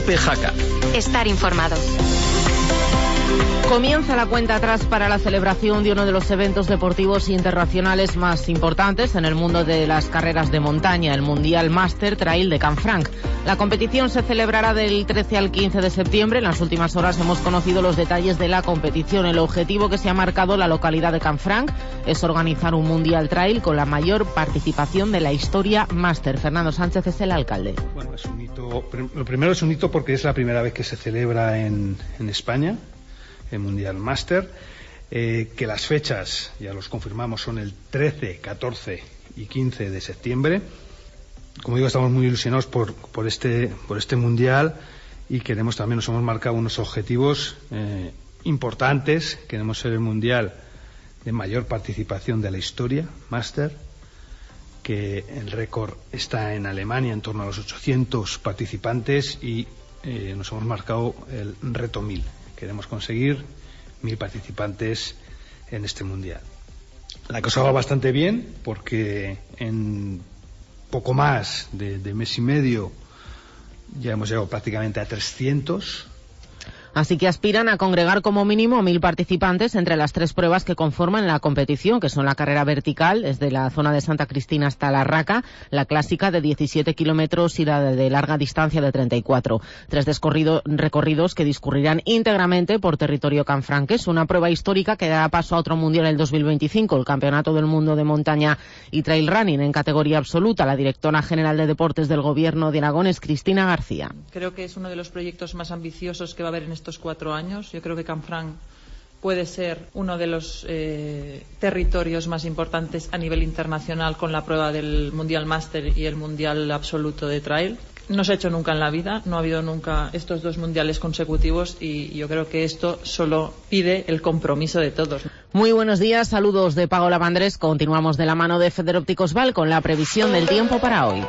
COPE Jaca. Estar informado. Comienza la cuenta atrás para la celebración de uno de los eventos deportivos internacionales más importantes en el mundo de las carreras de montaña, el Mundial Master Trail de Canfranc. La competición se celebrará del 13 al 15 de septiembre. En las últimas horas hemos conocido los detalles de la competición. El objetivo que se ha marcado la localidad de Canfranc es organizar un Mundial Trail con la mayor participación de la historia Master. Fernando Sánchez es el alcalde. Bueno, es un hito. Lo primero es un hito porque es la primera vez que se celebra en España el Mundial Master, que las fechas, ya los confirmamos, son el 13, 14 y 15 de septiembre. Como digo, estamos muy ilusionados por este Mundial y nos hemos marcado unos objetivos importantes. Queremos ser el Mundial de mayor participación de la historia Master, que el récord está en Alemania, en torno a los 800 participantes, y nos hemos marcado el reto 1000. Queremos conseguir 1000 participantes en este Mundial. La cosa va bastante bien porque en poco más de mes y medio ya hemos llegado prácticamente a 300. Así que aspiran a congregar como mínimo 1000 participantes entre las 3 pruebas que conforman la competición, que son la carrera vertical desde la zona de Santa Cristina hasta La Raca, la clásica de 17 kilómetros y la de larga distancia de 34. 3 recorridos que discurrirán íntegramente por territorio canfranqués. Una prueba histórica que dará paso a otro mundial en el 2025, el Campeonato del Mundo de Montaña y Trail Running en categoría absoluta. La directora general de Deportes del Gobierno de Aragón es Cristina García. Creo que es uno de los proyectos más ambiciosos que va a haber en estos 4 años. Yo creo que Canfranc puede ser uno de los territorios más importantes a nivel internacional con la prueba del Mundial Master y el Mundial Absoluto de Trail. No se ha hecho nunca en la vida, no ha habido nunca estos 2 mundiales consecutivos, y yo creo que esto solo pide el compromiso de todos. Muy buenos días, saludos de Paola Vandrés. Continuamos de la mano de Federópticos Val con la previsión del tiempo para hoy.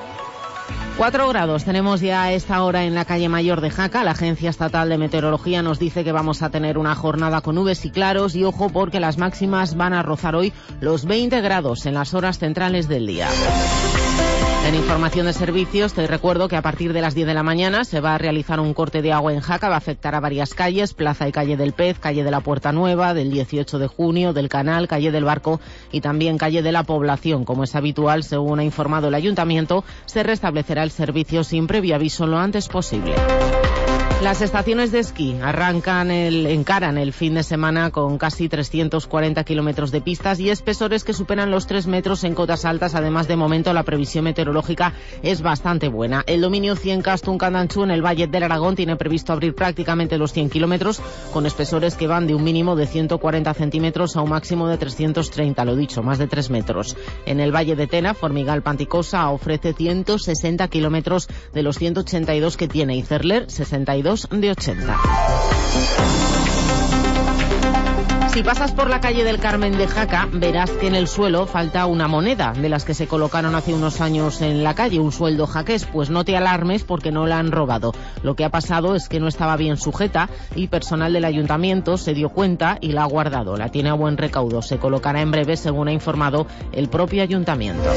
4 grados tenemos ya a esta hora en la calle Mayor de Jaca. La Agencia Estatal de Meteorología nos dice que vamos a tener una jornada con nubes y claros, y ojo porque las máximas van a rozar hoy los 20 grados en las horas centrales del día. En información de servicios, te recuerdo que a partir de las 10 de la mañana se va a realizar un corte de agua en Jaca. Va a afectar a varias calles: Plaza y Calle del Pez, Calle de la Puerta Nueva, del 18 de junio, del Canal, Calle del Barco y también Calle de la Población. Como es habitual, según ha informado el Ayuntamiento, se restablecerá el servicio sin previo aviso lo antes posible. Las estaciones de esquí encaran el fin de semana con casi 340 kilómetros de pistas y espesores que superan los 3 metros en cotas altas. Además, de momento, la previsión meteorológica es bastante buena. El dominio 100 Castún-Candanchú en el Valle del Aragón tiene previsto abrir prácticamente los 100 kilómetros con espesores que van de un mínimo de 140 centímetros a un máximo de 330, lo dicho, más de 3 metros. En el Valle de Tena, Formigal Panticosa ofrece 160 kilómetros de los 182 que tiene, y Cerler 62 de 80. Si pasas por la calle del Carmen de Jaca, verás que en el suelo falta una moneda de las que se colocaron hace unos años en la calle, un sueldo jaqués. Pues no te alarmes porque no la han robado. Lo que ha pasado es que no estaba bien sujeta y personal del ayuntamiento se dio cuenta y la ha guardado. La tiene a buen recaudo. Se colocará en breve, según ha informado el propio ayuntamiento.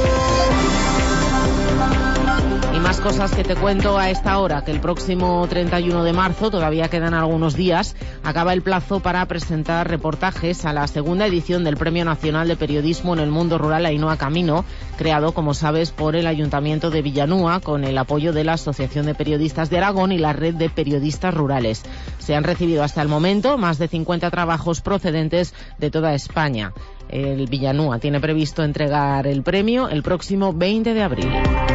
Y más cosas que te cuento a esta hora, que el próximo 31 de marzo, todavía quedan algunos días, acaba el plazo para presentar reportajes a la segunda edición del Premio Nacional de Periodismo en el Mundo Rural Ainhoa Camino, creado, como sabes, por el Ayuntamiento de Villanúa con el apoyo de la Asociación de Periodistas de Aragón y la Red de Periodistas Rurales. Se han recibido hasta el momento más de 50 trabajos procedentes de toda España. El Villanúa tiene previsto entregar el premio el próximo 20 de abril.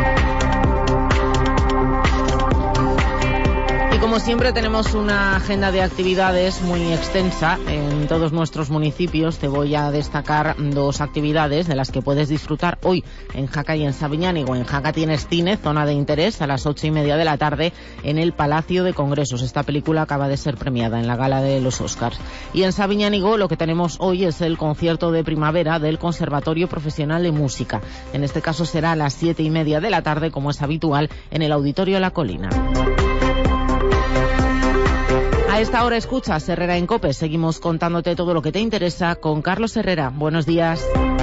Y como siempre tenemos una agenda de actividades muy extensa en todos nuestros municipios. Te voy a destacar 2 actividades de las que puedes disfrutar hoy en Jaca y en Sabiñánigo. En Jaca tienes cine, zona de interés, a las 8:30 de la tarde en el Palacio de Congresos. Esta película acaba de ser premiada en la gala de los Oscars. Y en Sabiñánigo lo que tenemos hoy es el concierto de primavera del Conservatorio Profesional de Música. En este caso será a las 7:30 de la tarde, como es habitual, en el Auditorio La Colina. A esta hora escuchas Herrera en COPE. Seguimos contándote todo lo que te interesa con Carlos Herrera. Buenos días.